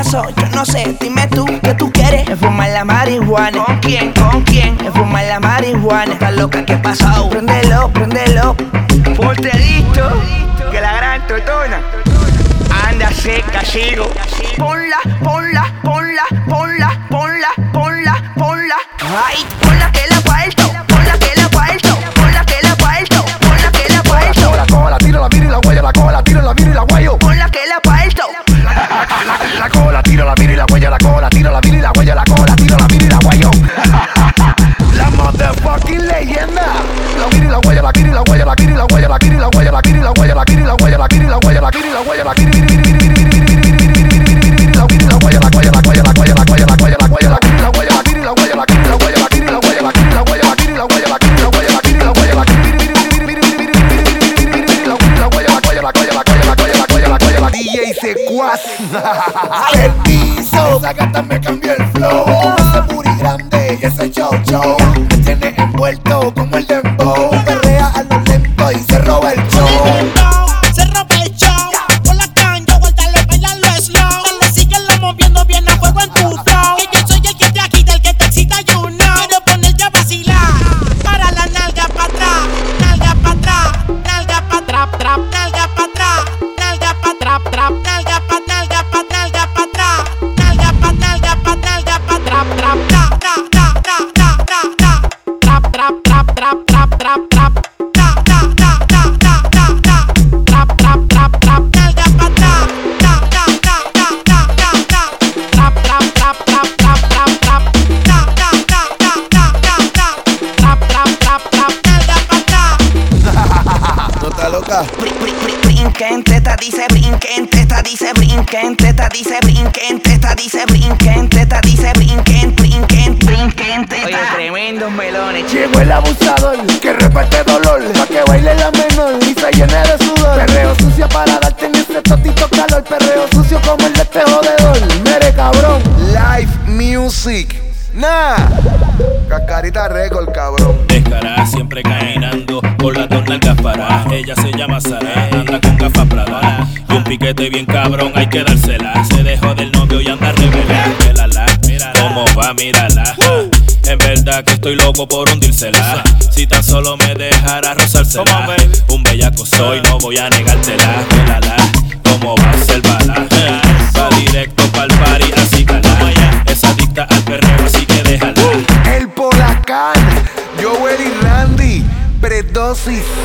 pasó? Yo no sé, dime tú, ¿qué tú quieres? Me fumar la marihuana. ¿Con quién? ¿Con quién? Me fumar la marihuana. ¿Estás loca? ¿Qué pasó? Préndelo, préndelo. Ponte listo, que la gran totona anda seca, sigo. Ponla, ponla, ponla, ponla, ponla, ponla, ponla. Ay, ponla que la parto, ponla que la parto, ponla que la parto, ponla que la parto. La cola, tira la mira y la huella, la cola, tira la mira y la huello. Ponla que la parto. La cola, tira la mira y la huella, la cola, tira la mira y la huella, la cola, tira la mira y la huello. La motherfucking leyenda. La mira y la huella, la tira y la huella, la tira y la huella, la tira y la huella, la tira y la huella, la tira y la huella, la tira y la huella, la tira y la huella, la tira y la huella, DJ Secuaz. El piso, esa gata me cambió el flow. Ese booty grande y ese chow chow me tiene envuelto como el dembow. Perrea a lo lento y se roba el show. Se rompe el show, con la cancha, vuéltale, bailalo slow. Dale, síguelo moviendo bien a fuego en tu flow. Que yo soy el que te agita, el que te excita, you know. Quiero ponerte a vacilar, para la nalga pa' atrás, nalga pa' atrás, nalga pa' trap, trap, nalga pa' atrás, nalga pa' trap, trap, nalga pa' nalga pa' nalga pa' atrás, nalga pa' nalga pa' nalga pa' trap, trap, trap, trap, trap, trap, trap, trap, trap, trap, trap, trap, trap, trap. Brinquen, teta dice brinquen, teta dice brinquen, teta dice brinquen, teta dice brinquen, teta dice brinquen, brinquen, brinquen, teta. Oye, tremendos melones. Llegó el abusador que reparte dolor, pa' que baile la menor y se llene de sudor. Perreo sucio para darte en ese totito calor. Perreo sucio como el de este jodedor. Mere cabrón. Live music. Nah. Cascarita Record, cabrón. Descarada, siempre caminando con la nalgas paradas. Ella se llama Sara, anda con gafas Prada y un piquete bien cabrón, hay que dársela. Se dejó del novio y anda rebelde. Mírala, cómo va, mírala. En verdad que estoy loco por hundírsela. Si tan solo me dejara rozársela. Un bellaco soy, no voy a negártela. Mírala, cómo va, obsérvala. Va directo pa'l party, así cala. Es adicta al perreo, así que déjala. El Polacán, Joel y Randy, predosis.